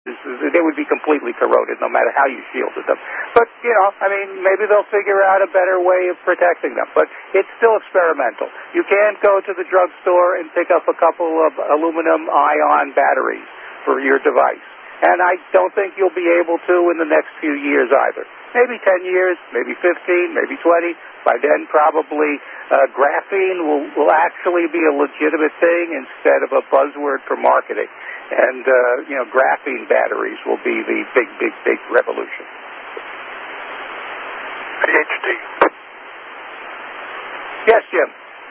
they would be completely corroded no matter how you shielded them. But, maybe they'll figure out a better way of protecting them. But it's still experimental. You can't go to the drugstore and pick up a couple of aluminum-ion batteries for your device. And I don't think you'll be able to in the next few years either. Maybe 10 years, maybe 15, maybe 20. By then, probably graphene will actually be a legitimate thing instead of a buzzword for marketing. And, graphene batteries will be the big revolution. PhD. Yes, Jim.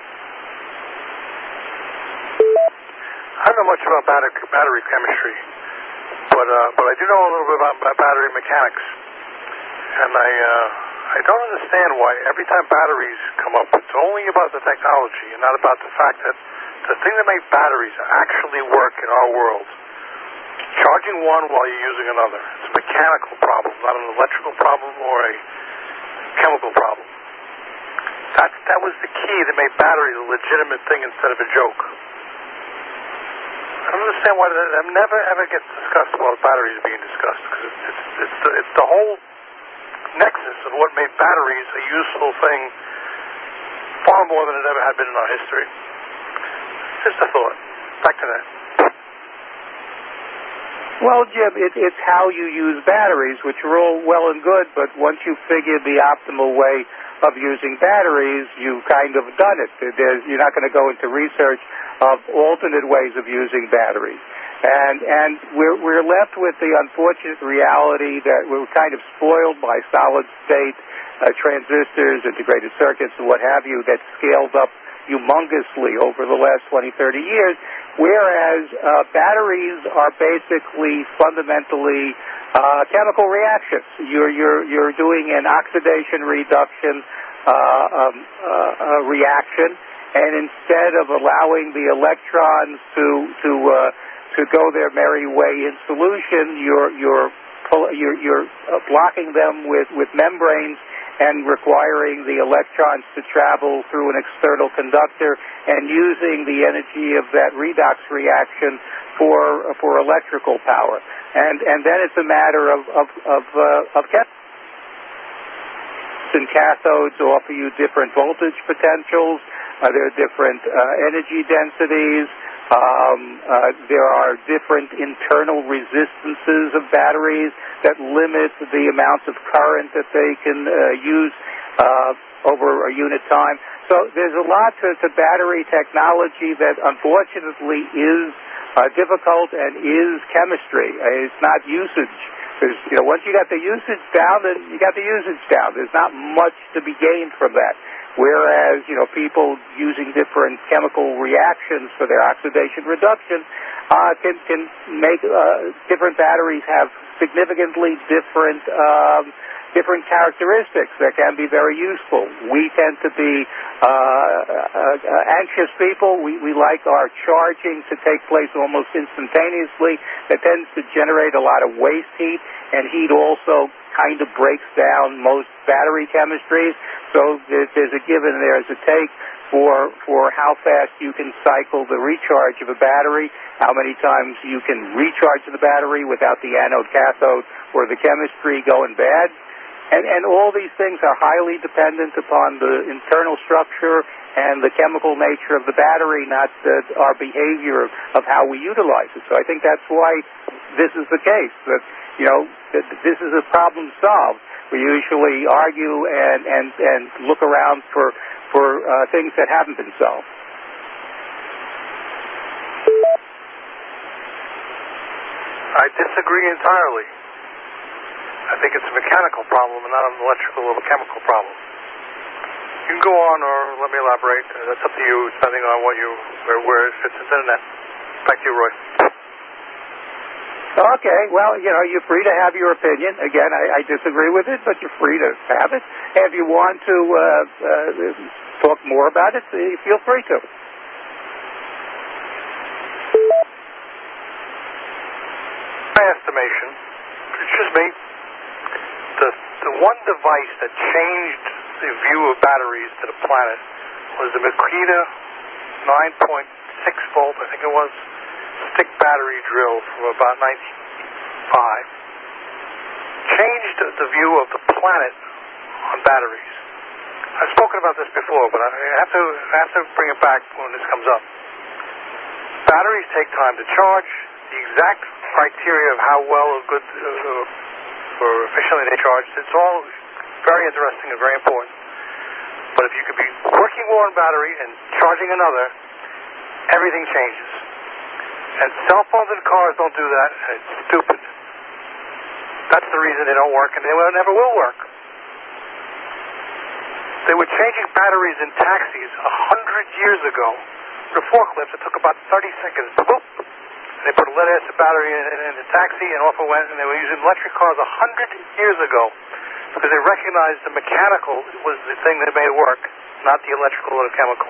I don't know much about battery chemistry, but I do know a little bit about battery mechanics. And I don't understand why every time batteries come up, it's only about the technology and not about the fact that the thing that makes batteries actually work in our world, charging one while you're using another. It's a mechanical problem, not an electrical problem or a chemical problem. That was the key that made batteries a legitimate thing instead of a joke. I don't understand why that never ever gets discussed while batteries are being discussed, because it's the whole nexus of what made batteries a useful thing far more than it ever had been in our history. Just a thought. Back to that. Well, Jim, it's how you use batteries, which are all well and good, but once you figure the optimal way of using batteries, you've kind of done it. You're not going to go into research of alternate ways of using batteries. And we're left with the unfortunate reality that we're kind of spoiled by solid-state transistors, integrated circuits, and what have you, that scaled up humongously over the last 20, 30 years, whereas batteries are basically fundamentally chemical reactions. You're doing an oxidation reduction reaction, and instead of allowing the electrons to go their merry way in solution, you're blocking them with membranes and requiring the electrons to travel through an external conductor and using the energy of that redox reaction for electrical power. And then it's a matter of and cathodes offer you different voltage potentials. There are different energy densities. There are different internal resistances of batteries that limit the amount of current that they can use over a unit time. So there's a lot to battery technology that unfortunately is difficult and is chemistry. It's not usage. Because, once you got the usage down, then you got the usage down. There's not much to be gained from that. Whereas, people using different chemical reactions for their oxidation reduction can make different batteries have significantly different characteristics that can be very useful. We tend to be anxious people. We like our charging to take place almost instantaneously. That tends to generate a lot of waste heat, and heat also kind of breaks down most battery chemistries. So there's a give and there's a take for how fast you can cycle the recharge of a battery, how many times you can recharge the battery without the anode, cathode, or the chemistry going bad. And all these things are highly dependent upon the internal structure and the chemical nature of the battery, not our behavior of how we utilize it. So I think that's why this is the case, that, this is a problem solved. We usually argue and look around for things that haven't been solved. I disagree entirely. I think it's a mechanical problem and not an electrical or chemical problem. You can go on, or let me elaborate. That's up to you, depending on where it fits into the net. Back to you, Roy. Okay, well, you're free to have your opinion. Again, I disagree with it, but you're free to have it. And if you want to talk more about it, feel free to. My estimation, it's just me, the one device that changed the view of batteries to the planet was the Makita 9.6 volt, I think it was, stick battery drill from about changed the view of the planet on batteries. I've spoken about this before, but I have to bring it back when this comes up. Batteries take time to charge. The exact criteria of how well or good or efficiently they charge, it's all very interesting and very important. But if you could be working one battery and charging another, everything changes. And cell phones and cars don't do that, and it's stupid. That's the reason they don't work, and they never will work. They were changing batteries in taxis 100 years ago. The forklifts, it took about 30 seconds. Boop. And they put a lead-acid battery in the taxi, and off it went, and they were using electric cars 100 years ago because they recognized the mechanical was the thing that made it work, not the electrical or the chemical.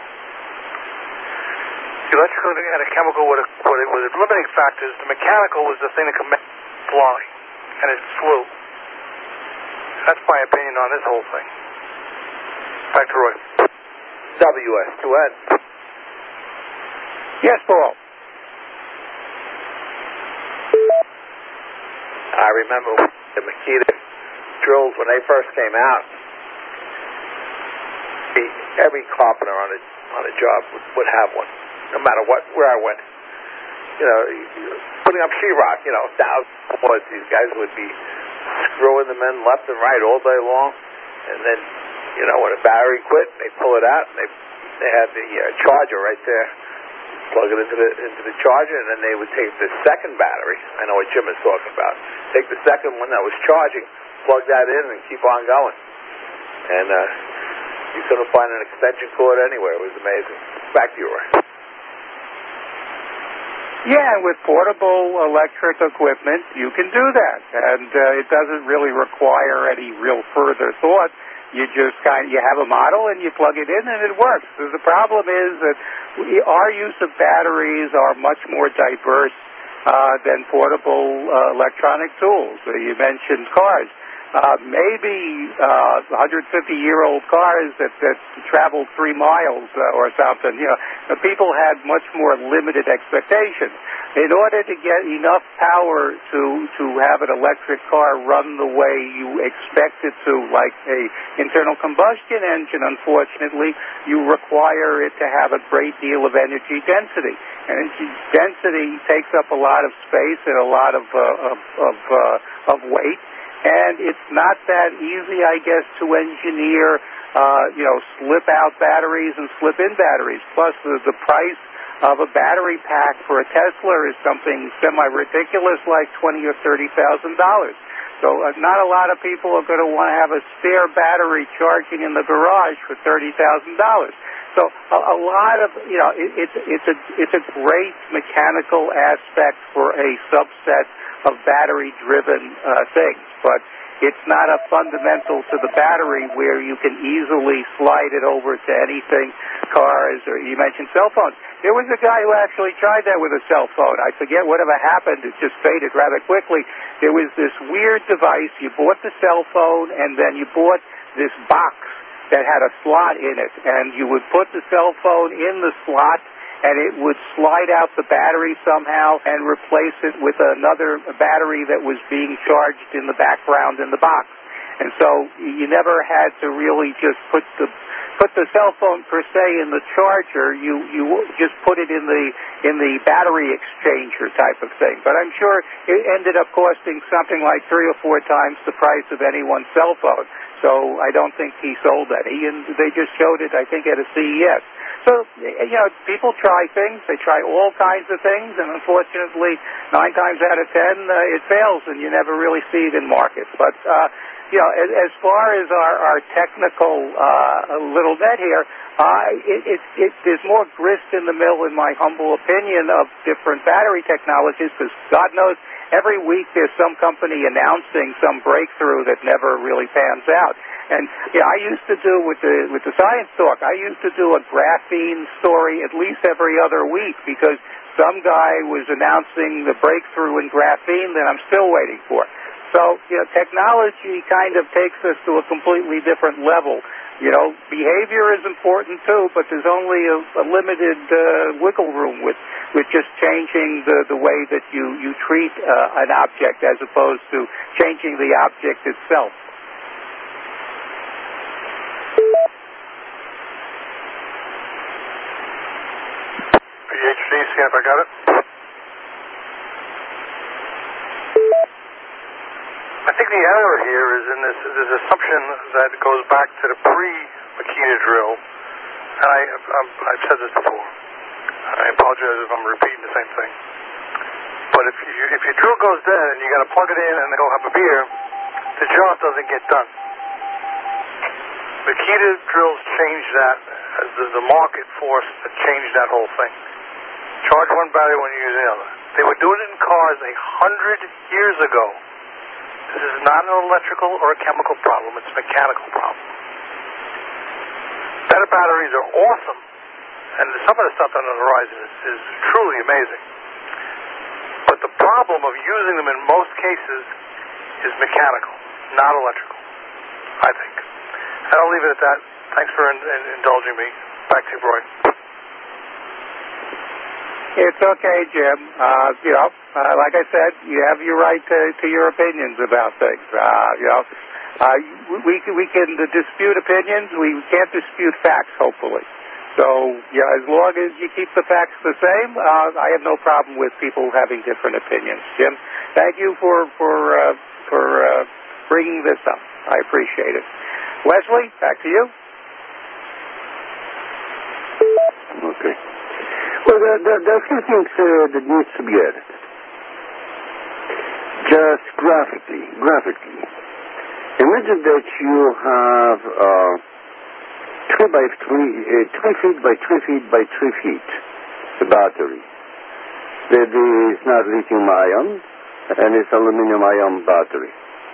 The electrical and the chemical were the limiting factors. The mechanical was the thing that could make it fly, and it flew. That's my opinion on this whole thing. Back to Roy. WS2N. Yes, Paul. I remember the Makita drills when they first came out. Every carpenter on a job would have one, no matter where I went. You know, putting up sheetrock. You know, thousands. These guys would be screwing them in left and right all day long, and then, you know, when a battery quit, they pull it out and they had the charger right there. Plug it into the charger, and then they would take the second battery. I know what Jim is talking about. Take the second one that was charging, plug that in, and keep on going. And you couldn't find an extension cord anywhere. It was amazing. Back to you, Roy. Yeah, with portable electric equipment, you can do that, and it doesn't really require any real further thought. You just you have a model and you plug it in and it works. The problem is that our use of batteries are much more diverse than portable electronic tools. You mentioned cars. Maybe 150-year-old cars that traveled 3 miles or something. You know, people had much more limited expectations. In order to get enough power to have an electric car run the way you expect it to, like a internal combustion engine, unfortunately, you require it to have a great deal of energy density. Energy density takes up a lot of space and a lot of weight. And it's not that easy, I guess, to engineer, slip-out batteries and slip-in batteries. Plus, the price of a battery pack for a Tesla is something semi-ridiculous, like $20,000 or $30,000. So not a lot of people are going to want to have a spare battery charging in the garage for $30,000. So a lot of, it's a great mechanical aspect for a subset of battery-driven things, but it's not a fundamental to the battery where you can easily slide it over to anything, cars, or you mentioned cell phones. There was a guy who actually tried that with a cell phone. I forget whatever happened. It just faded rather quickly. There was this weird device. You bought the cell phone, and then you bought this box that had a slot in it, and you would put the cell phone in the slot, and it would slide out the battery somehow and replace it with another battery that was being charged in the background in the box. And so you never had to really just put the cell phone per se in the charger. You just put it in the battery exchanger type of thing. But I'm sure it ended up costing something like 3 or 4 times the price of anyone's cell phone. So I don't think he sold that. They just showed it, I think, at a CES. So, people try things. They try all kinds of things, and unfortunately, 9 times out of 10, it fails, and you never really see it in markets. But, as far as our technical little net here, there's more grist in the mill, in my humble opinion, of different battery technologies, because God knows, every week there's some company announcing some breakthrough that never really pans out. And I used to do with the Science Talk, I used to do a graphene story at least every other week, because some guy was announcing the breakthrough in graphene that I'm still waiting for. So, technology kind of takes us to a completely different level. Behavior is important too, but there's only a limited wiggle room with just changing the way that you treat an object as opposed to changing the object itself. PhD, see if I got it. I think the error here is in this assumption that goes back to the pre-Makita drill, and I've said this before. I apologize if I'm repeating the same thing. But if your drill goes dead and you got to plug it in and go have a beer, the job doesn't get done. Makita drills changed that as the market force that changed that whole thing. Charge one battery when you use the other. They were doing it in cars 100 years ago. This is not an electrical or a chemical problem. It's a mechanical problem. Better batteries are awesome, and some of the stuff on the horizon is truly amazing. But the problem of using them in most cases is mechanical, not electrical, I think. And I'll leave it at that. Thanks for indulging me. Back to you, Roy. It's okay, Jim. Like I said, you have your right to your opinions about things. We can dispute opinions. We can't dispute facts, hopefully. So, as long as you keep the facts the same, I have no problem with people having different opinions. Jim, thank you for bringing this up. I appreciate it. Wesley, back to you. Okay. Well, there are a few things that needs to be added. Just graphically. Imagine that you have 3 feet by 3 feet by 3 feet a battery that is not lithium ion and it's aluminum ion battery.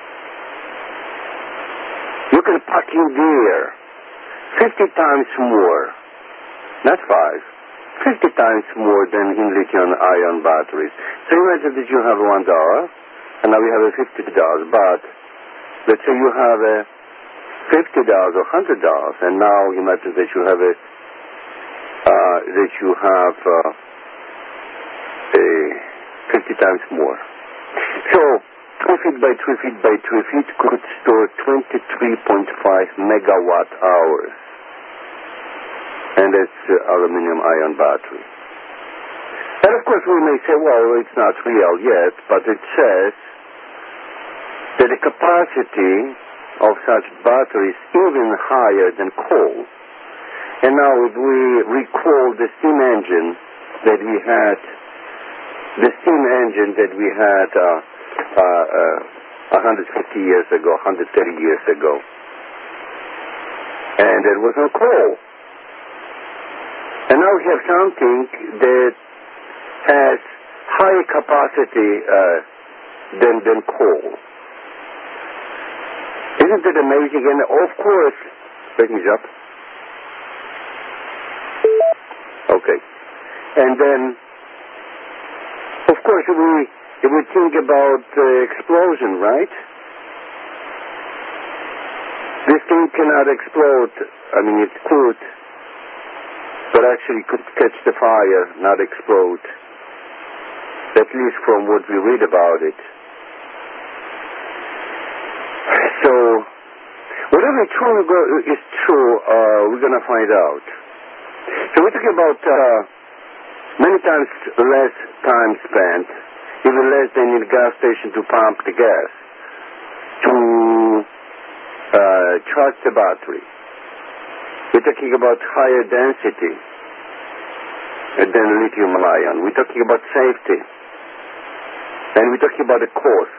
You can pack in there 50 times more, not 50 times more than in lithium ion batteries. So imagine that you have $1 and now we have a $50, but let's say you have a $50 or $100, and now imagine that you have a 50 times more. So 3 feet by 3 feet by 3 feet could store 23.5 megawatt hours, and that's aluminum ion battery. And of course we may say, well, it's not real yet, but it says that the capacity of such batteries is even higher than coal. And now if we recall the steam engine that we had 150 years ago, 130 years ago, and it was on coal. And now we have something that has higher capacity than coal. Isn't it amazing? And of course, let me up. Okay. And then, of course, if we think about explosion, right? This thing cannot explode. I mean, it could, but actually could catch the fire, not explode. At least from what we read about it. So, whatever is true, we're going to find out. So we're talking about many times less time spent, even less than in a gas station to pump the gas, to charge the battery. We're talking about higher density than lithium ion. We're talking about safety. And we're talking about the cost.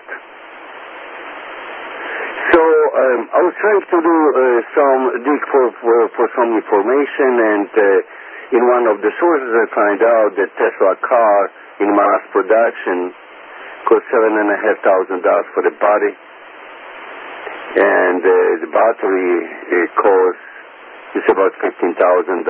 So I was trying to do dig for some information, and in one of the sources I find out that Tesla car in mass production costs $7,500 for the body, and the battery costs about $15,000.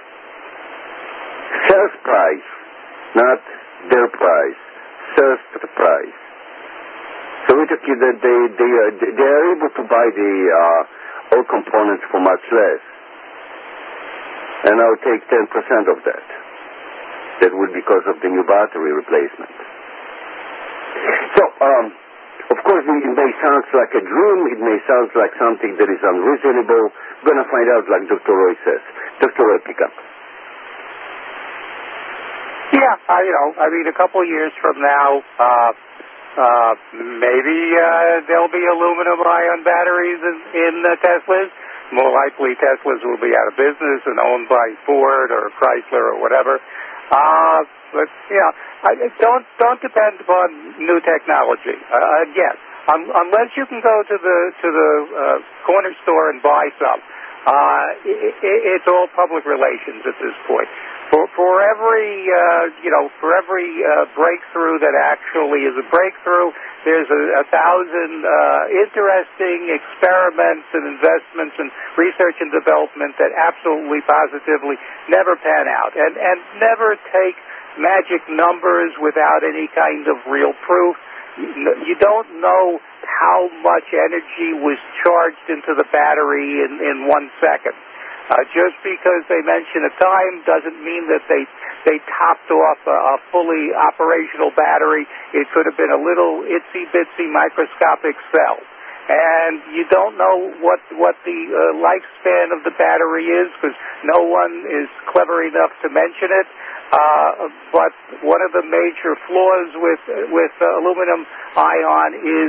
Sales price, not their price. Sales price. So Turkey that they are able to buy the all components for much less, and I'll take 10% of that. That would be because of the new battery replacement. So, of course, it may sound like a dream. It may sound like something that is unreasonable. We're going to find out, like Dr. Roy says. Dr. Roy, pick up. Yeah, I mean, a couple of years from now, maybe there'll be aluminum-ion batteries in Teslas. More likely, Teslas will be out of business and owned by Ford or Chrysler or whatever. But don't depend upon new technology. Again, unless you can go to the corner store and buy some, it's all public relations at this point. For every breakthrough that actually is a breakthrough, there's 1,000 interesting experiments and investments and research and development that absolutely, positively never pan out and never take magic numbers without any kind of real proof. You don't know how much energy was charged into the battery in 1 second. Just because they mention a time doesn't mean that they topped off a fully operational battery. It could have been a little itsy-bitsy microscopic cell. And you don't know what the lifespan of the battery is because no one is clever enough to mention it. But one of the major flaws with aluminum ion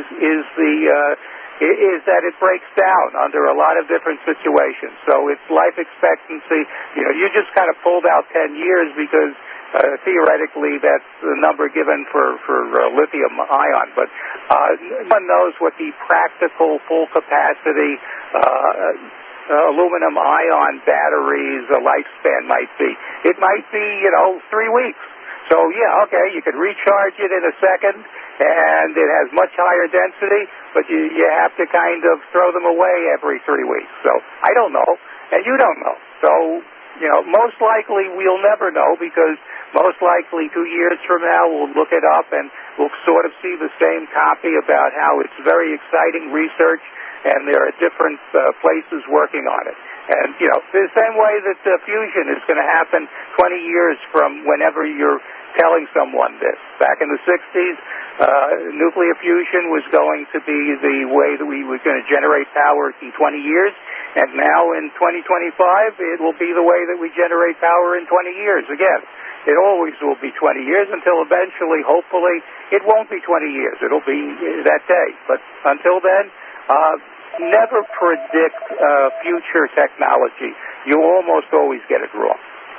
is that it breaks down under a lot of different situations. So its life expectancy, you just kind of pulled out 10 years because theoretically that's the number given for lithium ion. But no one knows what the practical full capacity aluminum ion batteries lifespan might be. It might be, 3 weeks. So, you could recharge it in a second, and it has much higher density, but you have to kind of throw them away every 3 weeks. So, I don't know, and you don't know. So, most likely we'll never know because most likely 2 years from now we'll look it up and we'll sort of see the same copy about how it's very exciting research and there are different places working on it. And, the same way that fusion is going to happen 20 years from whenever you're telling someone this. Back in the 60s, nuclear fusion was going to be the way that we were going to generate power in 20 years. And now in 2025, it will be the way that we generate power in 20 years. Again, it always will be 20 years until eventually, hopefully, it won't be 20 years. It'll be that day. But until then, never predict future technology. You almost always get it wrong.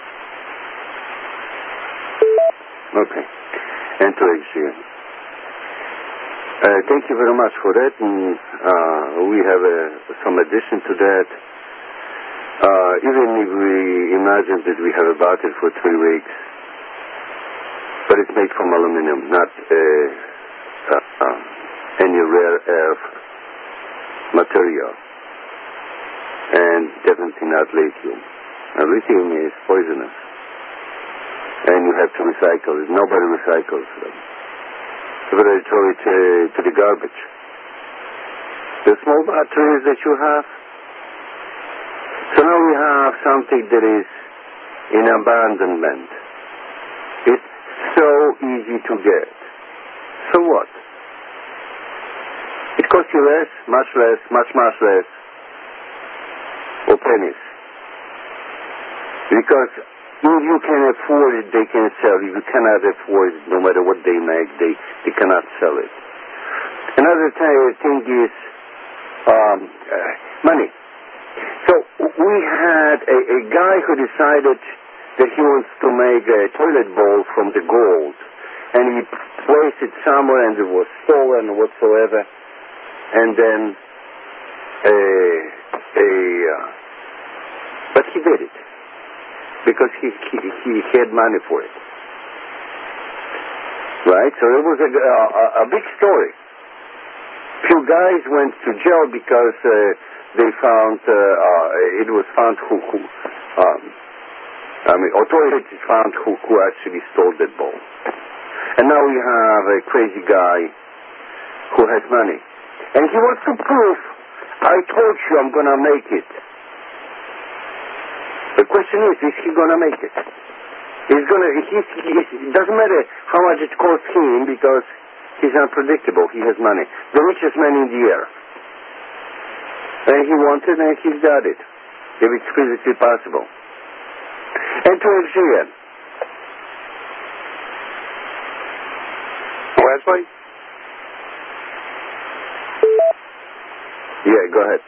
Okay. Antoine here. Thank you very much for that. And we have some addition to that. Even if we imagine that we have a battery for 3 weeks, but it's made from aluminum, not any rare earth material, and definitely not lithium. Now, lithium is poisonous, and you have to recycle it. Nobody recycles them. So they throw it to the garbage. The small batteries that you have. So now we have something that is in abandonment. It's so easy to get. So what? It costs you less, much less, much less, or pennies. Because if you can afford it, they can sell it. If you cannot afford it, no matter what they make, they cannot sell it. Another thing is money. So we had a guy who decided that he wants to make a toilet bowl from the gold, and he placed it somewhere, and it was stolen whatsoever. And then, but he did it because he had money for it, right? So it was a big story. Few guys went to jail because they found it was found authorities found who actually stole that bowl. And now we have a crazy guy who has money. And he wants to prove, I told you I'm going to make it. The question is he going to make it? It doesn't matter how much it costs him because he's unpredictable. He has money. The richest man in the air. And he wanted and he's got it. If it's physically possible. And to FGN. Wesley? Yeah, go ahead.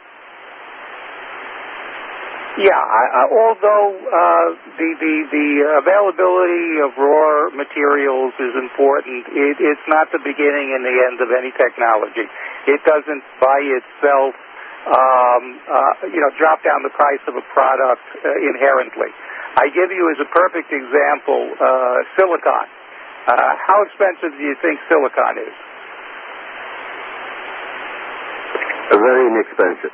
Yeah, although the availability of raw materials is important, it's not the beginning and the end of any technology. It doesn't by itself, drop down the price of a product inherently. I give you as a perfect example silicon. How expensive do you think silicon is? Very inexpensive.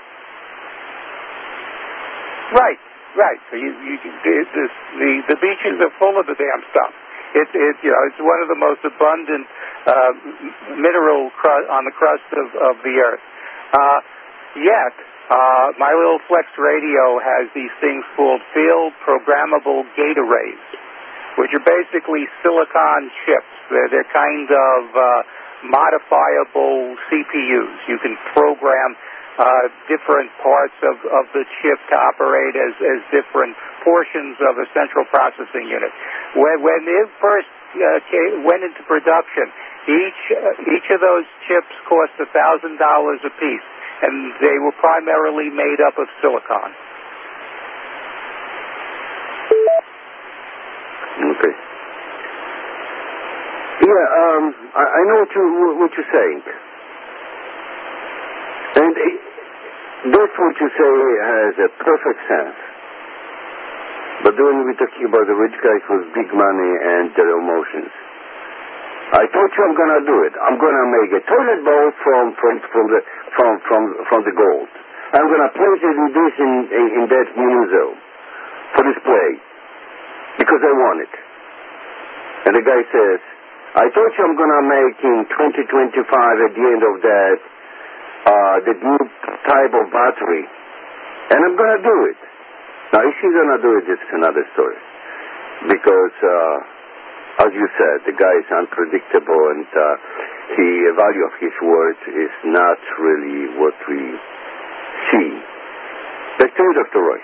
Right. So the beaches are full of the damn stuff. It's one of the most abundant mineral on the crust of the earth. Yet, my little Flex radio has these things called field programmable gate arrays, which are basically silicon chips. They're kind of modifiable CPUs. You can program different parts of the chip to operate as different portions of a central processing unit. When it first went into production, each of those chips cost $1,000 a piece, and they were primarily made up of silicon. Okay. Yeah, I know what you're saying. And that's what you say has a perfect sense. But when we're talking about the rich guys with big money and their emotions, I told you I'm going to do it. I'm going to make a toilet bowl from the gold. I'm going to place it in that museum for display because I want it. And the guy says, I told you I'm going to make in 2025 at the end of that the new type of battery, and I'm going to do it. Now, if he's going to do it, it's another story. Because, as you said, the guy is unpredictable, and the value of his word is not really what we see. Back to you, Dr. Roy.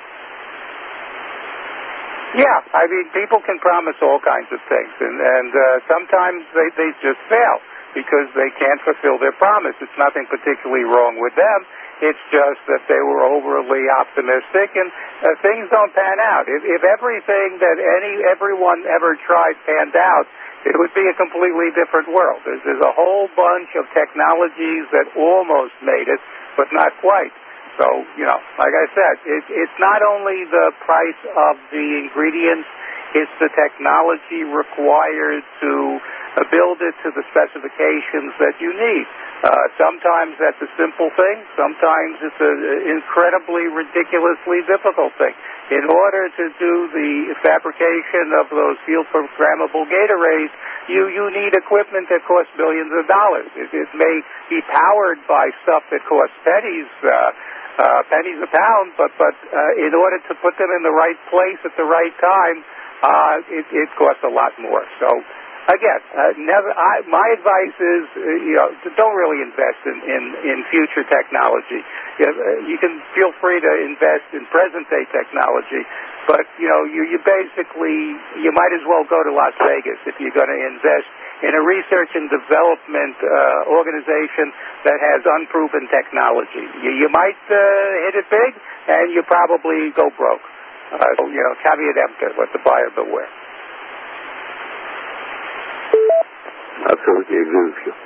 Yeah, I mean, people can promise all kinds of things, and sometimes they just fail because they can't fulfill their promise. It's nothing particularly wrong with them. It's just that they were overly optimistic, and things don't pan out. If everything that everyone ever tried panned out, it would be a completely different world. There's a whole bunch of technologies that almost made it, but not quite. So, like I said, it's not only the price of the ingredients, it's the technology required to build it to the specifications that you need. Sometimes that's a simple thing. Sometimes it's an incredibly, ridiculously difficult thing. In order to do the fabrication of those field programmable gate arrays, you need equipment that costs millions of dollars. It may be powered by stuff that costs pennies a pound, but in order to put them in the right place at the right time, it costs a lot more. So, again, my advice is, don't really invest in future technology. You can feel free to invest in present-day technology, but, you basically, you might as well go to Las Vegas if you're going to invest in a research and development organization that has unproven technology. You might hit it big, and you probably go broke. Caveat emptor, let the buyer beware. Absolutely agree with you.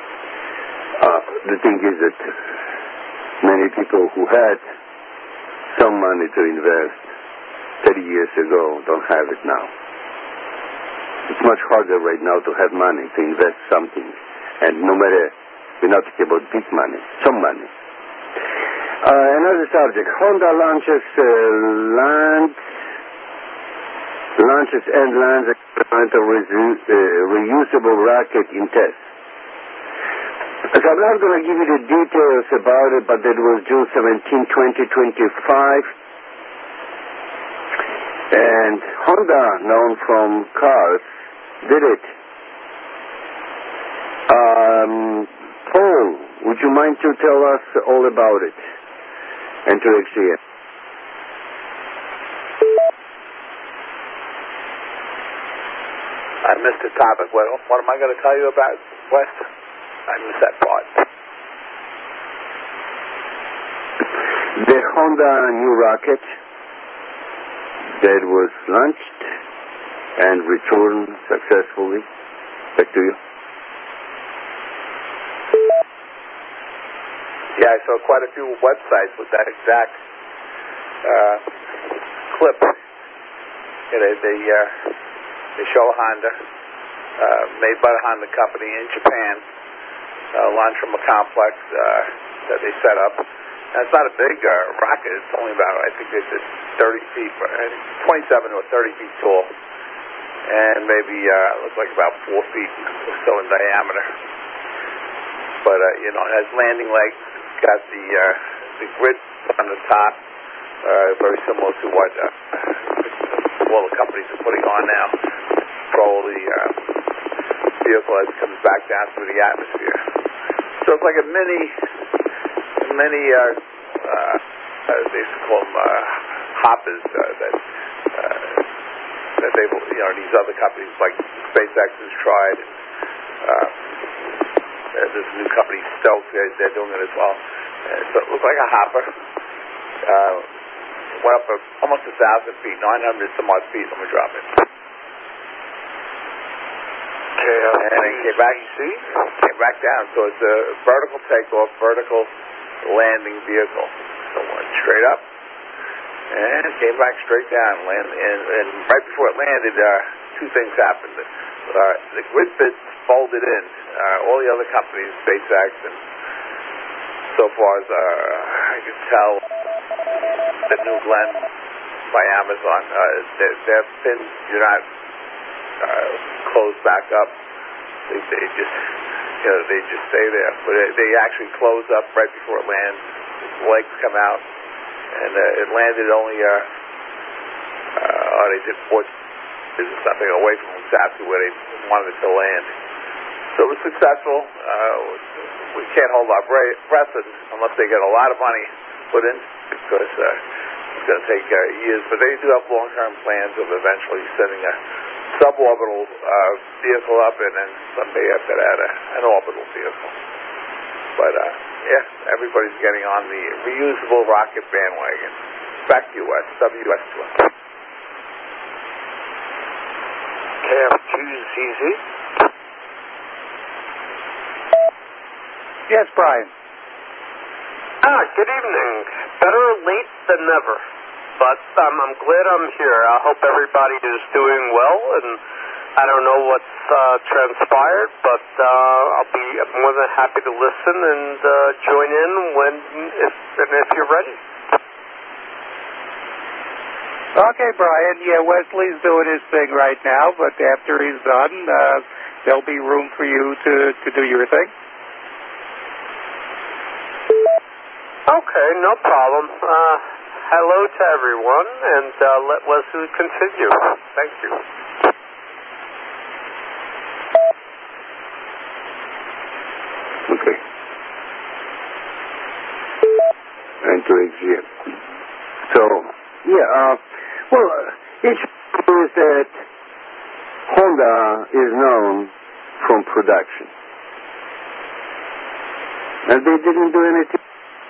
The thing is that many people who had some money to invest 30 years ago don't have it now. It's much harder right now to have money, to invest something. And no matter, we're not talking about big money, some money. Another subject, Honda launches experimental reusable rocket in test. So I'm not going to give you the details about it, but it was June 17, 2025. And Honda, known from cars, did it. Paul, would you mind to tell us all about it and to explain? I missed the topic. What am I going to tell you about, Wes? I missed that part. The Honda new rocket that was launched and returned successfully. Back to you. Yeah, I saw quite a few websites with that exact clip. They show Honda, made by the Honda company in Japan, launched from a complex that they set up. And it's not a big rocket. It's only about, I think it's 30 feet, 27 or 30 feet tall. And maybe, looks like about 4 feet or so in diameter. But, it has landing legs. It's got the grid on the top, very similar to what all the companies are putting on now. Control the vehicle as it comes back down through the atmosphere. So it's like a mini they used to call them hoppers that they, these other companies like SpaceX has tried. There's a new company, Stealth, they're doing it as well. So it looks like a hopper. Went up almost 1,000 feet, 900 some odd feet. Let me drop it. And it came back down. So it's a vertical takeoff, vertical landing vehicle. So it went straight up and it came back straight down. And right before it landed, two things happened. The grid bits folded in. All the other companies, SpaceX and so far as I can tell, the New Glenn by Amazon, their pins do not close back up. They just they just stay there. But they actually close up right before it lands. Its legs come out, and it landed only they did 4 inches or something away from exactly where they wanted it to land. So it was successful. We can't hold our breath unless they get a lot of money put in, because it's going to take years. But they do have long-term plans of eventually sending a suborbital vehicle up, and then someday after that an orbital vehicle. But everybody's getting on the reusable rocket bandwagon. Back to US, WS12. KF2ZZ. Yes, Brian. Good evening. Better late than never. But I'm glad I'm here. I hope everybody is doing well, and I don't know what's transpired, but I'll be more than happy to listen and join in if you're ready. Okay, Brian. Yeah, Wesley's doing his thing right now, but after he's done, there'll be room for you to do your thing. Okay, no problem. Hello to everyone, and let Wesley continue. Thank you. Okay. And to exit. So, it shows that Honda is known from production. And they didn't do anything.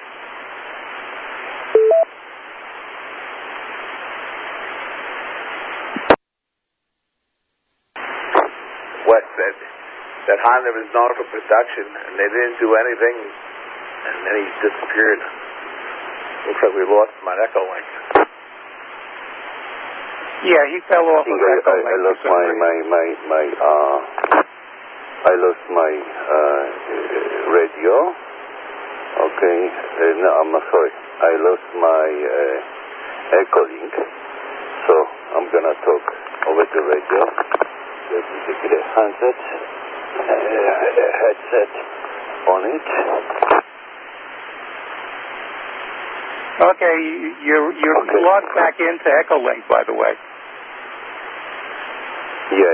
Wes said that Honda was known for production, and they didn't do anything, and then he disappeared. Looks like we lost him on Echolink. Yeah, he fell off of Echolink. I lost I lost my radio. Okay, no, I'm sorry. I lost my Echolink, so I'm gonna talk over the radio. Let me take the headset. on it. Okay, you're logged back into Echolink, by the way. Yeah.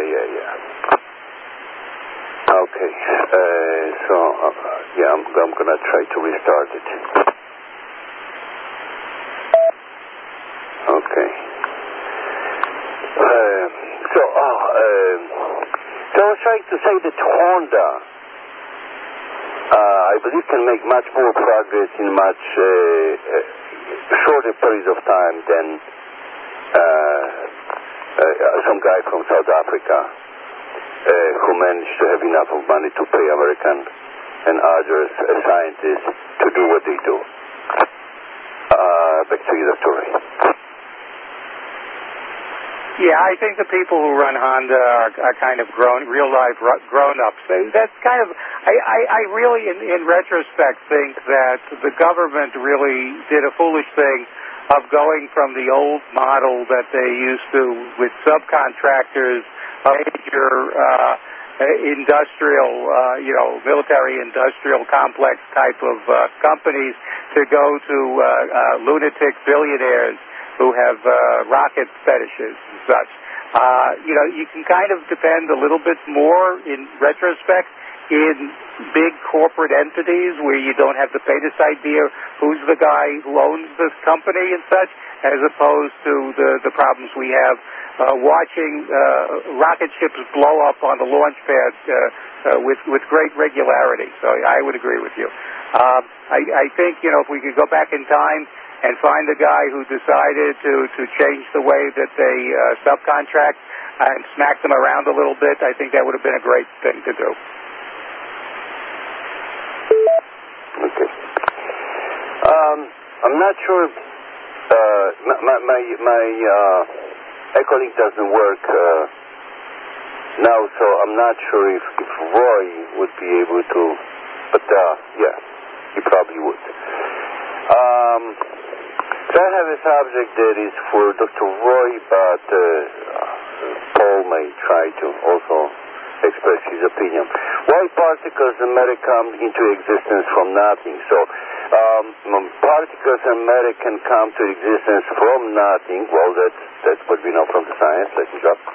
Okay. I'm gonna try to restart it. Okay. So I was trying to say that Honda, I believe, can make much more progress in much shorter period of time than some guy from South Africa who managed to have enough of money to pay American and others scientists to do what they do. Back to you, Dr. Ray. Yeah, I think the people who run Honda are kind of real life grown-ups. That's kind of, I really, in retrospect, think that the government really did a foolish thing of going from the old model that they used to with subcontractors, major industrial, military industrial complex type of companies, to go to lunatic billionaires who have rocket fetishes and such. You can kind of depend a little bit more in retrospect in big corporate entities where you don't have the faintest idea who's the guy who owns this company and such, as opposed to the problems we have watching rocket ships blow up on the launch pad with great regularity. So I would agree with you. I think, if we could go back in time and find a guy who decided to change the way that they subcontract and smack them around a little bit, I think that would have been a great thing to do. Okay. I'm not sure. My Echolink doesn't work now, so I'm not sure if Roy would be able to. But yeah, he probably would. So I have a subject that is for Dr. Roy, but Paul may try to also express his opinion. Why particles and matter come into existence from nothing? So particles and matter can come to existence from nothing. Well, that's what we know from the science. Let me go.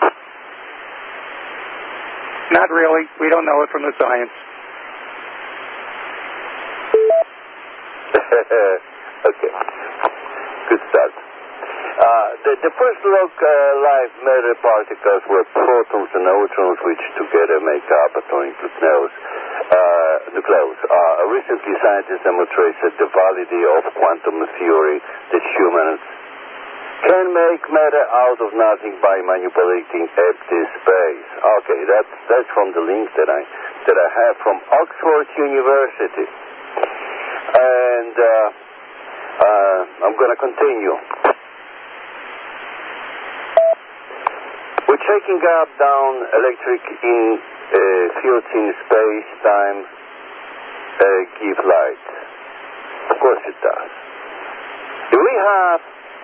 Not really. We don't know it from the science. Okay. Good start. The first live matter particles were protons and neutrons, which together make up atomic nucleus. Recently, scientists demonstrated the validity of quantum theory that humans can make matter out of nothing by manipulating empty space. Okay, that's from the link that I have from Oxford University, and I'm going to continue. We're checking up down electric fields in space time give light. Of course it does. If we have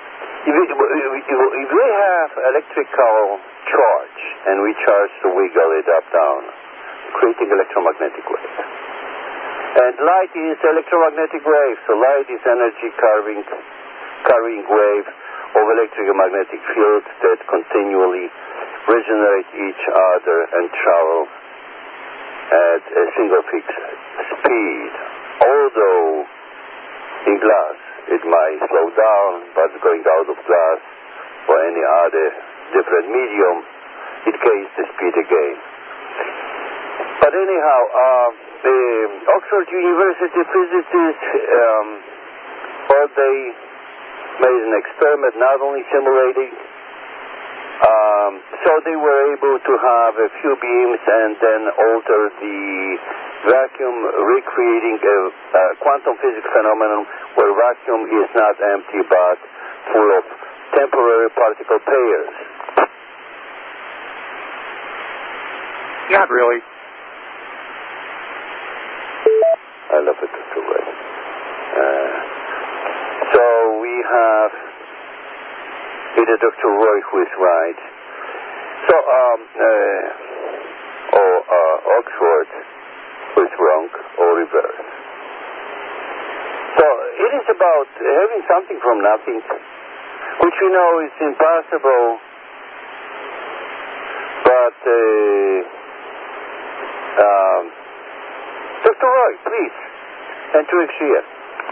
electrical charge and we charge to wiggle it up down, creating electromagnetic waves. And light is electromagnetic wave, so light is energy carrying wave of electric and magnetic fields that continually regenerate each other and travel at a single fixed speed. Although in glass it might slow down, but going out of glass or any other different medium, it gains the speed again. But anyhow, the Oxford University physicists, they made an experiment, not only simulating, so they were able to have a few beams and then alter the vacuum, recreating a quantum physics phenomenon where vacuum is not empty but full of temporary particle pairs. Not really. I love it this way. So we have either Dr. Roy, who is right, or Oxford, who is wrong. or reverse. So it is about having something from nothing, which we know is impossible, but Dr. Roy, please, and to Shia.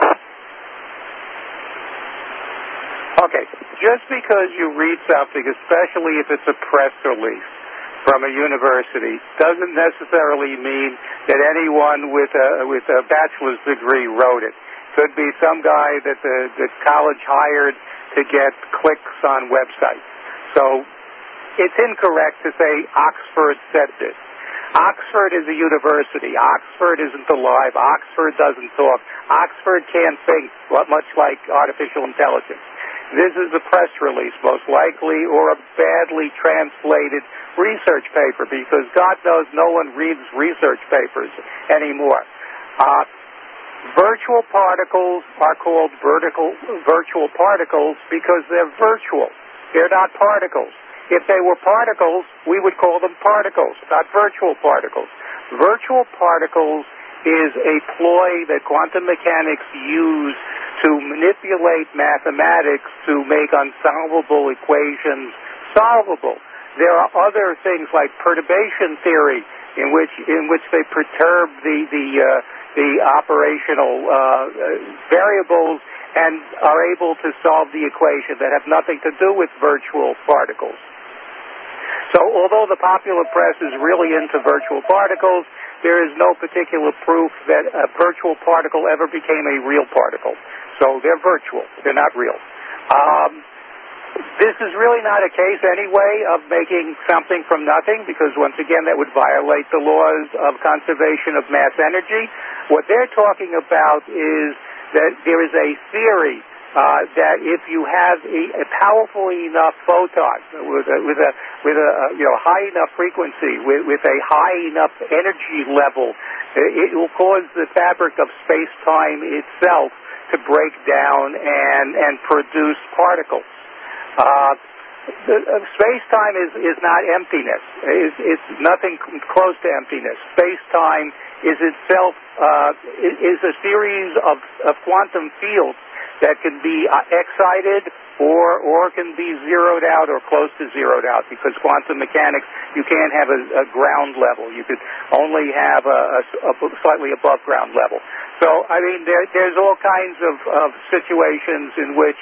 Okay, just because you read something, especially if it's a press release from a university, doesn't necessarily mean that anyone with a bachelor's degree wrote it. Could be some guy that the college hired to get clicks on websites. So it's incorrect to say Oxford said this. Oxford is a university. Oxford isn't alive. Oxford doesn't talk. Oxford can't think, much like artificial intelligence. This is a press release, most likely, or a badly translated research paper, because God knows no one reads research papers anymore. Virtual particles are called virtual particles because they're virtual. They're not particles. If they were particles, we would call them particles, not virtual particles. Virtual particles is a ploy that quantum mechanics use to manipulate mathematics to make unsolvable equations solvable. There are other things like perturbation theory, in which they perturb the operational variables and are able to solve the equation that have nothing to do with virtual particles. So although the popular press is really into virtual particles, there is no particular proof that a virtual particle ever became a real particle. So they're virtual. They're not real. This is really not a case anyway of making something from nothing, because once again that would violate the laws of conservation of mass energy. What they're talking about is that there is a theory that if you have a powerful enough photon with a high enough frequency, with a high enough energy level, it will cause the fabric of space-time itself to break down and produce particles. Space-time is not emptiness. It's nothing close to emptiness. Space-time is itself is a series of quantum fields that can be excited or can be zeroed out or close to zeroed out, because quantum mechanics, you can't have a ground level. You could only have a slightly above ground level. So, I mean, there's all kinds of situations in which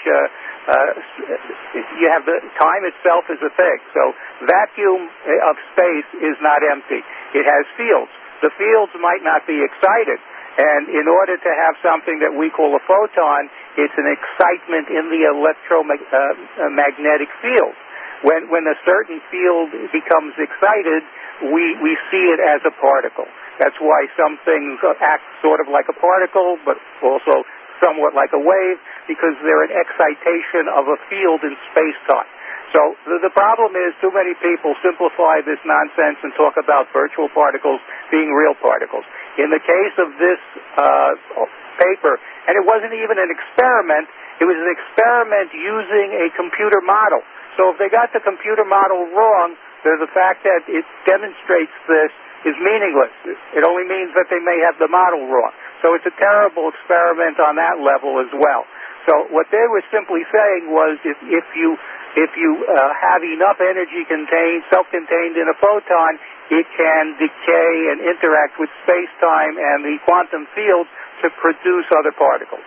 you have the time itself is a thing. So vacuum of space is not empty. It has fields. The fields might not be excited. And in order to have something that we call a photon, it's an excitement in the electromagnetic field. When a certain field becomes excited, we see it as a particle. That's why some things act sort of like a particle, but also somewhat like a wave, because they're an excitation of a field in space-time. So the problem is too many people simplify this nonsense and talk about virtual particles being real particles. In the case of this paper, and it wasn't even an experiment, it was an experiment using a computer model. So if they got the computer model wrong, the fact that it demonstrates this is meaningless. It only means that they may have the model wrong. So it's a terrible experiment on that level as well. So what they were simply saying was if you have enough energy self-contained in a photon, it can decay and interact with space-time and the quantum field to produce other particles.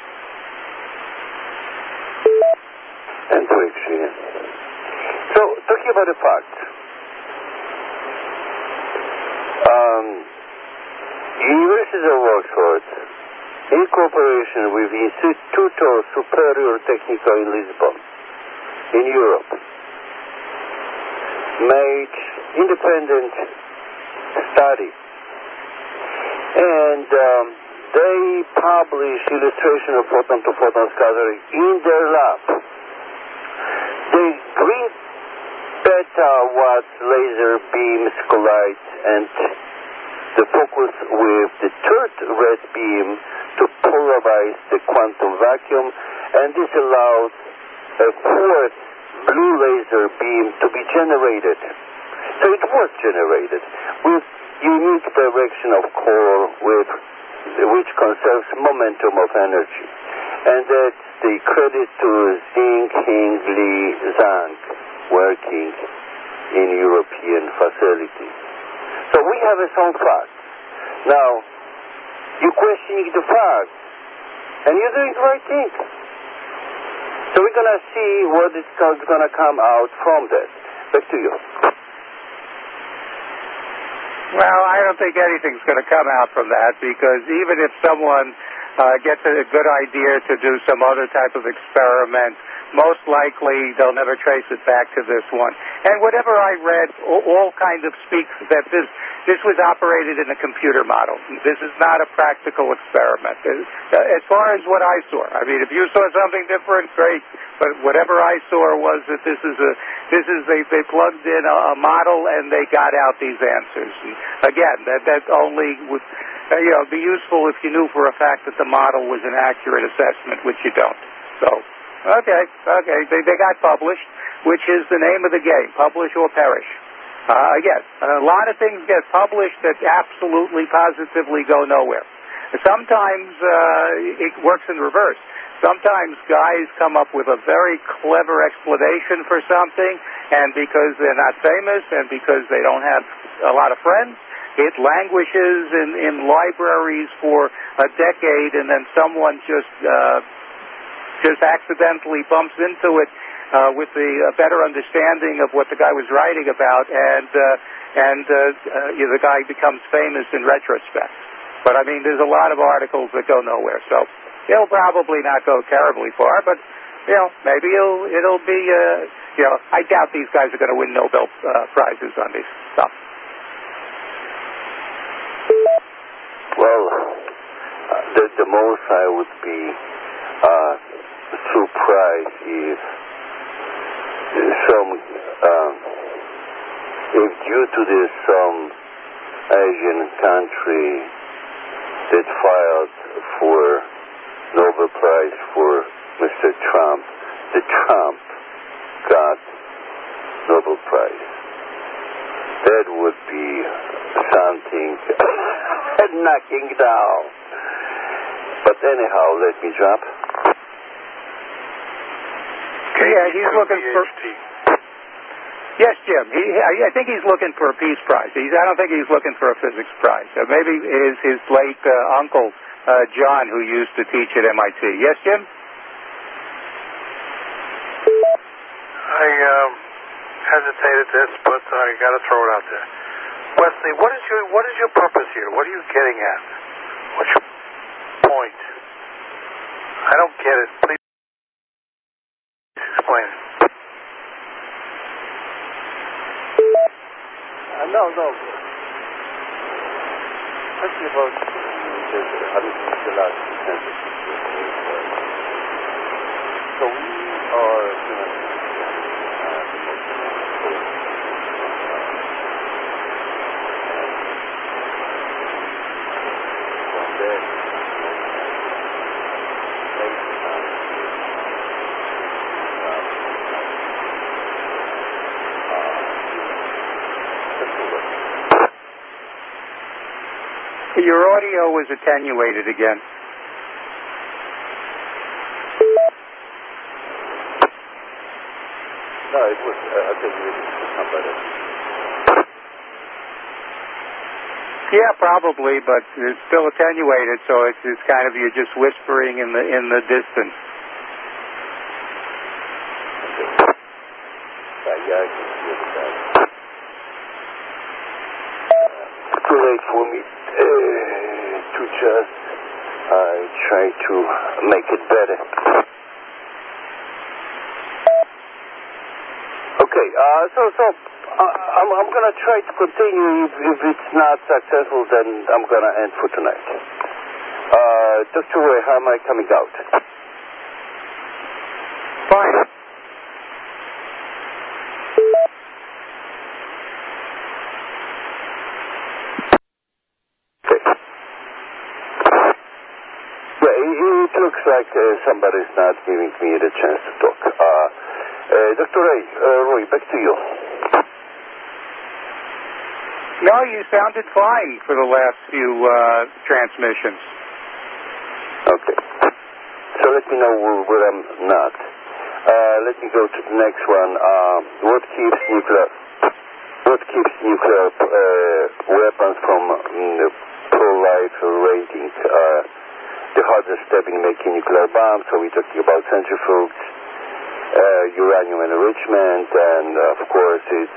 And so, talking about the facts, University of Oxford, in cooperation with the Instituto Superior Técnico in Lisbon, in Europe, made independent study, and they published illustration of photon-to-photon scattering in their lab. The green beta-watt laser beams collide and the focus with the third red beam to polarize the quantum vacuum, and this allows a fourth blue laser beam to be generated. So it was generated with unique direction of core which conserves momentum of energy. And that's the credit to Xing Hing Li Zhang working in European facilities. So we have some facts. Now, you're questioning the facts, and you're doing the right thing. So we're going to see what is going to come out from that. Back to you. Well, I don't think anything's going to come out from that, because even if someone gets a good idea to do some other type of experiment, most likely they'll never trace it back to this one. And whatever I read, all kind of speaks that this was operated in a computer model. This is not a practical experiment. As far as what I saw, I mean, if you saw something different, great. But whatever I saw was that they plugged in a model and they got out these answers. And again, that only would be useful if you knew for a fact that the model was an accurate assessment, which you don't. So, okay, they got published, which is the name of the game: publish or perish. Again, a lot of things get published that absolutely, positively go nowhere. Sometimes it works in reverse. Sometimes guys come up with a very clever explanation for something, and because they're not famous and because they don't have a lot of friends, it languishes in libraries for a decade, and then someone just accidentally bumps into it with a better understanding of what the guy was writing about, and the guy becomes famous in retrospect. But I mean, there's a lot of articles that go nowhere, so it'll probably not go terribly far, but maybe it'll be I doubt these guys are going to win Nobel prizes on this stuff. Well, the most I would be surprised if due to this some Asian country that filed for Nobel Prize for Mr. Trump, the Trump got Nobel Prize. That would be something knocking down. But anyhow, let me drop. Yeah, he's looking for. Yes, Jim. I think he's looking for a peace prize. I don't think he's looking for a physics prize. Maybe his late uncle John, who used to teach at MIT. Yes, Jim. I hesitated this, but I got to throw it out there. Wesley, what is your purpose here? What are you getting at? What's your point? I don't get it. Please explain it. No. Talking about the last sentence. So we are Your audio was attenuated again. No, it was attenuated to somebody. Yeah, probably, but it's still attenuated, so it's kind of you're just whispering in the distance. Yeah, I can hear that. Too late for me to just try to make it better. Okay, so I'm going to try to continue. If it's not successful, then I'm going to end for tonight. Dr. Ray, how am I coming out? Fine. It looks like somebody's not giving me the chance to talk. Dr. Roy, back to you. No, you sounded fine for the last few transmissions. Okay. So let me know where I'm not. Let me go to the next one. What keeps nuclear weapons from pro-life rating? The hardest step in making nuclear bombs. So we're talking about centrifuges, uranium enrichment, and of course it's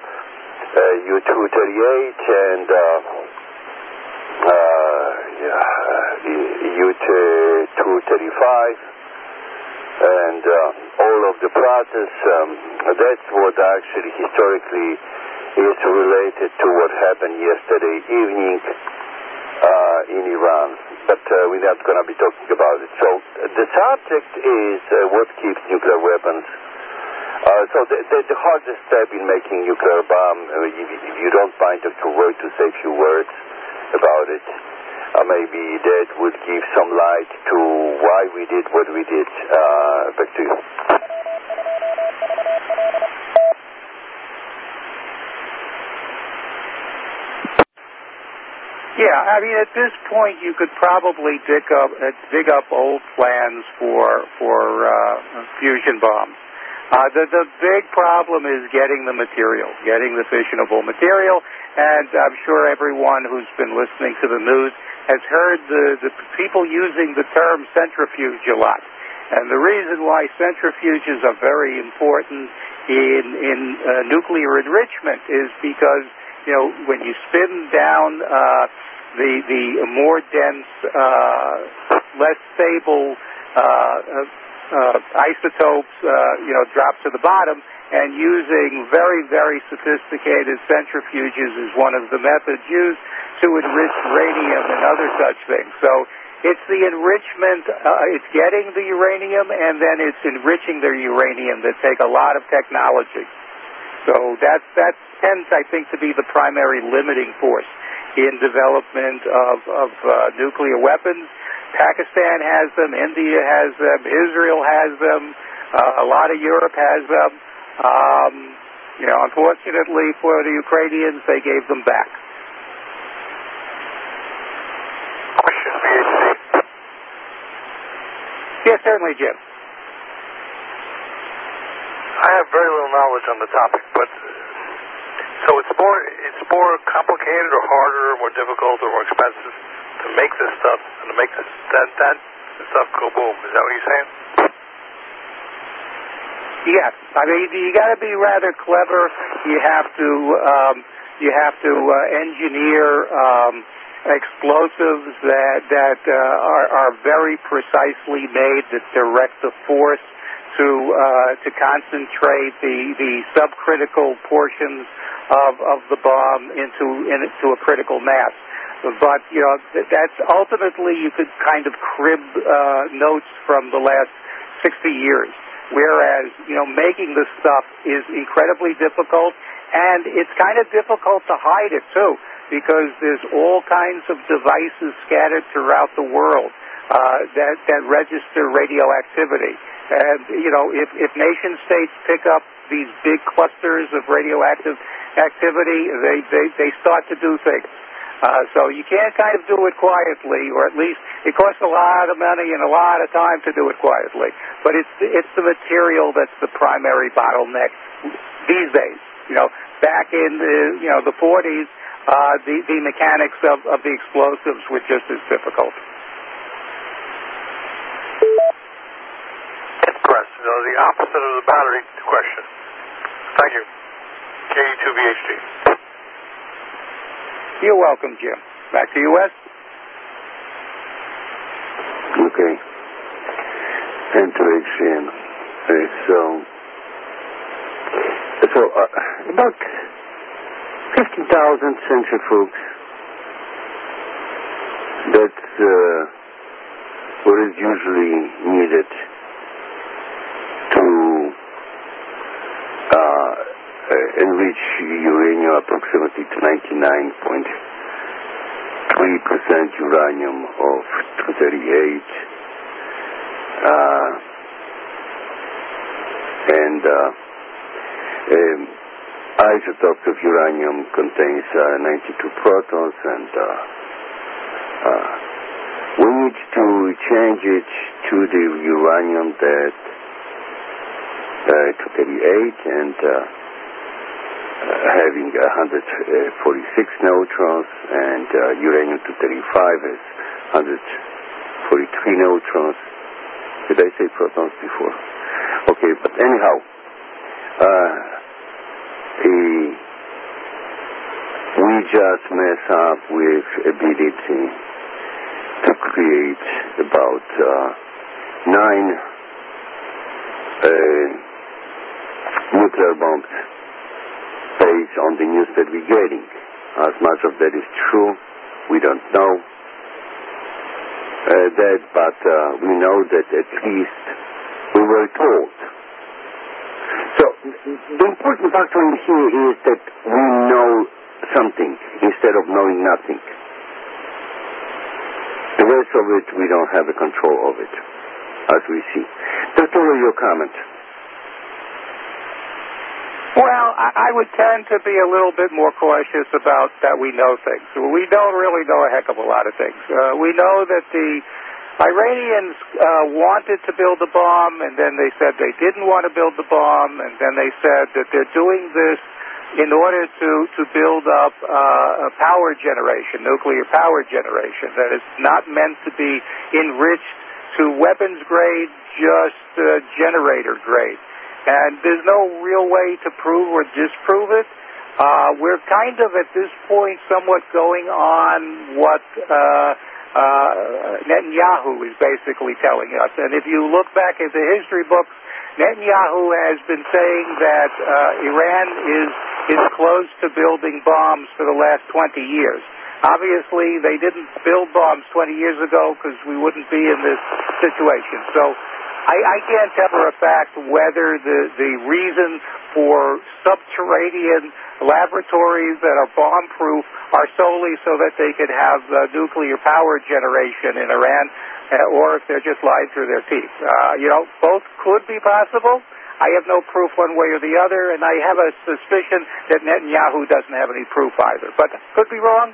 U-238 and U-235 and all of the process. That's what actually historically is related to what happened yesterday evening in Iran. But we're not going to be talking about it. So the subject is what keeps nuclear weapons. So the hardest step in making nuclear bomb, if you don't find Dr. Roy to say a few words about it, maybe that would give some light to why we did what we did. Back to you. Yeah, I mean, at this point, you could probably dig up old plans for fusion bombs. The big problem is getting the material, getting the fissionable material, and I'm sure everyone who's been listening to the news has heard the people using the term centrifuge a lot. And the reason why centrifuges are very important in nuclear enrichment is because, you know, when you spin down the more dense, less stable isotopes, drop to the bottom, and using very, very sophisticated centrifuges is one of the methods used to enrich uranium and other such things. So it's the enrichment, it's getting the uranium, and then it's enriching the uranium that take a lot of technology. So that tends, I think, to be the primary limiting force in development of nuclear weapons. Pakistan has them, India has them, Israel has them, a lot of Europe has them. Unfortunately for the Ukrainians, they gave them back. Question, PhD. Yes, certainly, Jim. I have very little knowledge on the topic, but so it's more complicated or harder or more difficult or more expensive to make this stuff and to make that stuff go boom. Is that what you're saying? Yes, I mean you got to be rather clever. You have to engineer explosives that are very precisely made that direct the force to concentrate the subcritical portions of the bomb into a critical mass. But that's ultimately you could kind of crib notes from the last 60 years. Whereas, making this stuff is incredibly difficult, and it's kind of difficult to hide it, too, because there's all kinds of devices scattered throughout the world that register radioactivity. And, if nation states pick up these big clusters of radioactive activity, they start to do things. So you can't kind of do it quietly, or at least it costs a lot of money and a lot of time to do it quietly. But it's the material that's the primary bottleneck these days. Back in the 40s, the mechanics of the explosives were just as difficult. Interesting. The opposite of the battery question. Thank you. KU2VHD. You're welcome, Jim. Back to you, Wes. Okay. Enter HCM. So about 15,000 centrifuges. That's what is usually needed to enrich uranium approximately to 99.3% uranium of 238. isotopes of uranium contains 92 protons, and we need to change it to the uranium that to 38 and having 146 neutrons, and uranium to 35 is 143 neutrons. Did I say protons before? Okay, but anyhow, we just mess up with ability to create about 9 nuclear bombs based on the news that we're getting. As much of that is true, we don't know that, but we know that at least we were told. So the important factor in here is that we know something instead of knowing nothing. The rest of it, we don't have a control of it, as we see. Dr. Roy, your comment? Well, I would tend to be a little bit more cautious about that we know things. We don't really know a heck of a lot of things. We know that the Iranians wanted to build a bomb, and then they said they didn't want to build the bomb, and then they said that they're doing this in order to build up power generation, nuclear power generation, that it's not meant to be enriched to weapons grade, just generator grade. And there's no real way to prove or disprove it. We're kind of at this point somewhat going on what Netanyahu is basically telling us. And if you look back at the history books, Netanyahu has been saying that Iran is close to building bombs for the last 20 years. Obviously, they didn't build bombs 20 years ago because we wouldn't be in this situation. So I can't tell for a fact whether the reason for subterranean laboratories that are bomb-proof are solely so that they could have nuclear power generation in Iran, or if they're just lying through their teeth. Both could be possible. I have no proof one way or the other, and I have a suspicion that Netanyahu doesn't have any proof either. But could be wrong.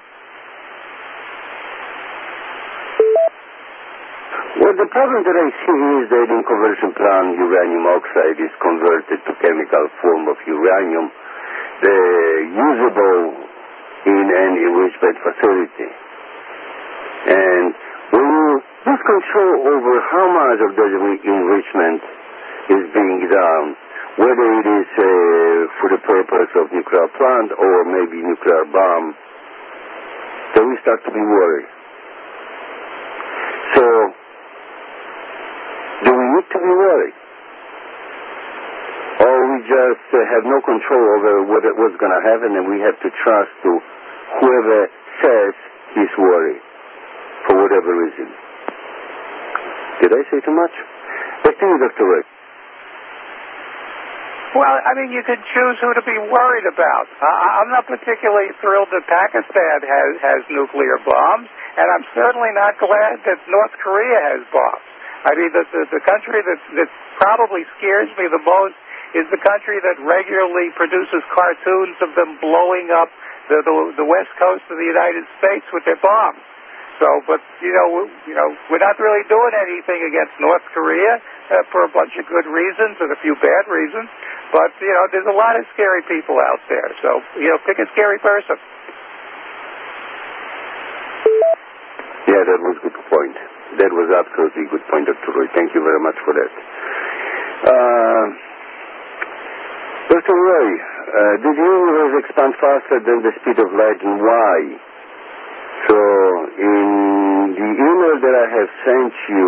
Well, the problem that I see is that in conversion plant, uranium oxide is converted to chemical form of uranium, usable in an enrichment facility. And when you lose control over how much of the enrichment is being done, whether it is for the purpose of nuclear plant or maybe nuclear bomb, then we start to be worried. So, do we need to be worried? Or we just have no control over what's going to happen, and we have to trust to whoever says he's worried for whatever reason? Did I say too much? Back to you, Dr. Ray. Well, I mean, you could choose who to be worried about. I'm not particularly thrilled that Pakistan has nuclear bombs, and I'm certainly not glad that North Korea has bombs. I mean, the country that probably scares me the most is the country that regularly produces cartoons of them blowing up the west coast of the United States with their bombs. So, but we're not really doing anything against North Korea for a bunch of good reasons and a few bad reasons. But there's a lot of scary people out there. So pick a scary person. Yeah, that was a good point. That was absolutely a good point, Dr. Roy. Thank you very much for that. Dr. Roy, did the universe expand faster than the speed of light, and why? So, in the email that I have sent you,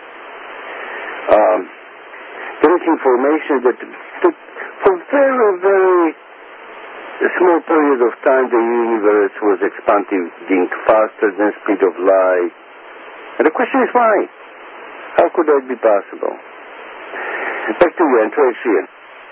there is information that for very, very small period of time the universe was expanding faster than speed of light. And the question is why? How could that be possible? Back to you, Andreas.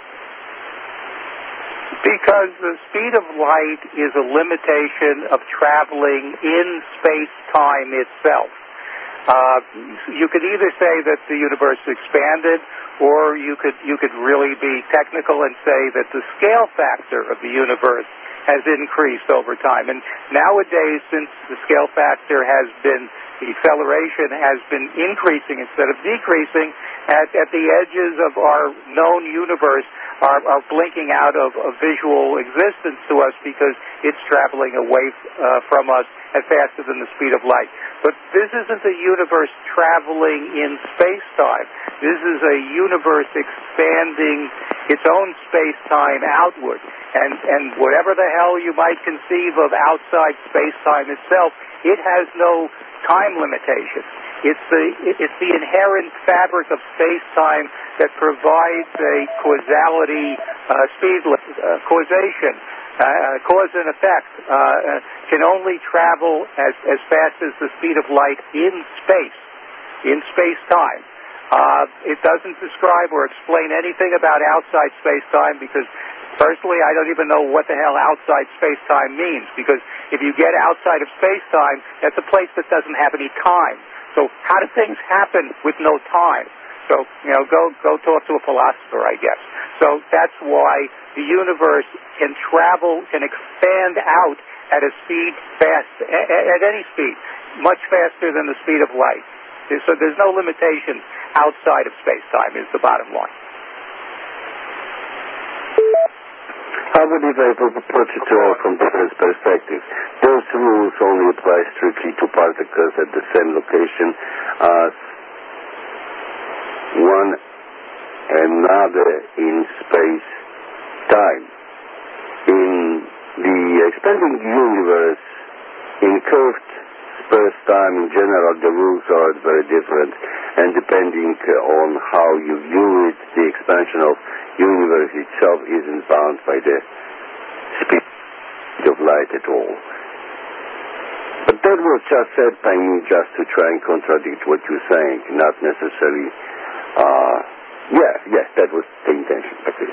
Because the speed of light is a limitation of traveling in space-time itself. You could either say that the universe expanded, or you could really be technical and say that the scale factor of the universe has increased over time. And nowadays, since the scale factor has been, the acceleration has been increasing instead of decreasing, at the edges of our known universe are blinking out of visual existence to us because it's traveling away from us at faster than the speed of light. But this isn't a universe traveling in space-time. This is a universe expanding its own space-time outward. And whatever the hell you might conceive of outside space-time itself, it has no time limitation. It's the inherent fabric of space-time that provides a causality, causation, cause and effect, can only travel as fast as the speed of light in space-time. It doesn't describe or explain anything about outside space-time because, personally, I don't even know what the hell outside space-time means, because if you get outside of space-time, that's a place that doesn't have any time. So how do things happen with no time? So, go talk to a philosopher, I guess. So that's why the universe can travel, can expand out at a speed at any speed, much faster than the speed of light. So there's no limitation outside of space-time is the bottom line. I would if I approach it all from different perspectives. Those rules only apply strictly to particles at the same location as one another in space-time. In the expanding universe, in curved space-time in general, the rules are very different, and depending on how you view it, the expansion of universe itself isn't bound by the speed of light at all. But that was just said by me just to try and contradict what you're saying, not necessarily. Yes, that was the intention. Okay.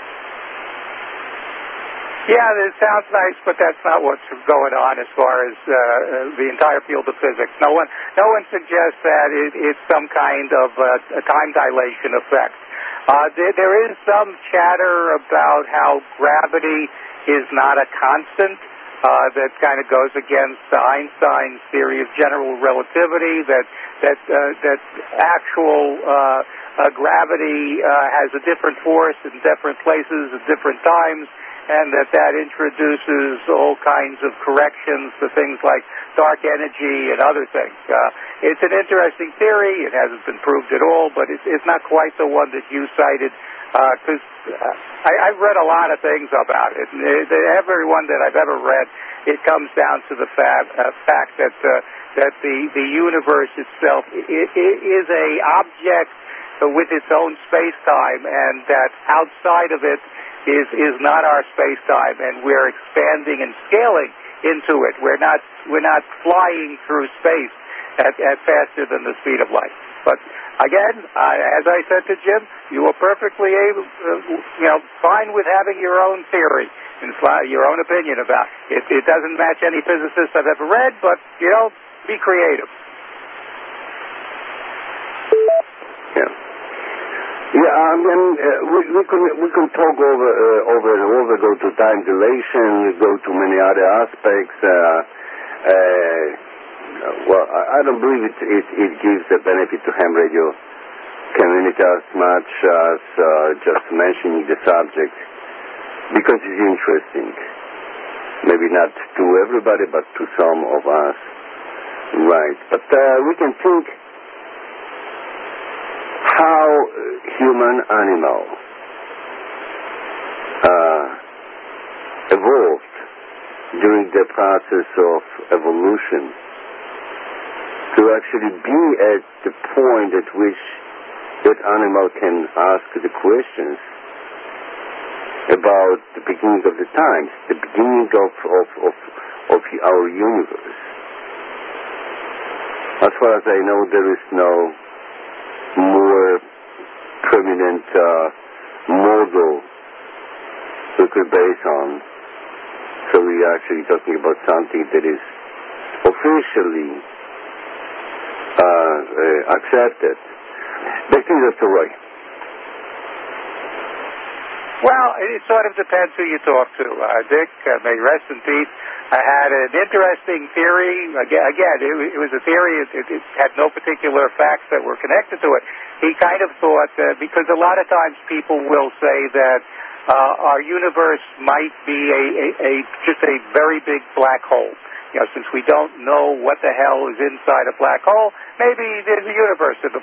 Yeah, it sounds nice, but that's not what's going on as far as the entire field of physics. No one suggests that it's some kind of a time dilation effect. There is some chatter about how gravity is not a constant. That kind of goes against Einstein's theory of general relativity. That actual gravity has a different force in different places at different times, and that introduces all kinds of corrections to things like dark energy and other things. It's an interesting theory. It hasn't been proved at all, but it's not quite the one that you cited, because I've read a lot of things about it. And every one that I've ever read, it comes down to the fact that the universe itself is a object with its own space-time, and that outside of it is not our space-time, and we're expanding and scaling into it. We're not flying through space at faster than the speed of light. But again, as I said to Jim, you were perfectly able, fine with having your own theory and your own opinion about it. It doesn't match any physicist I've ever read, but be creative. Yeah, I mean, we can talk over and over, go to time dilation, go to many other aspects. Well, I don't believe it gives a benefit to ham radio community as much as just mentioning the subject, because it's interesting. Maybe not to everybody, but to some of us. Right. But we can think how human animal evolved during the process of evolution to actually be at the point at which that animal can ask the questions about the beginning of the times, the beginning of our universe. As far as I know, there is no more prominent model we could base on. So we are actually talking about something that is officially accepted. Back to you, Dr. Roy. Well, it sort of depends who you talk to. Dick, may rest in peace. I had an interesting theory. Again, it was a theory. It had no particular facts that were connected to it. He kind of thought, because a lot of times people will say that our universe might be just a very big black hole. Since we don't know what the hell is inside a black hole, maybe there's a universe in the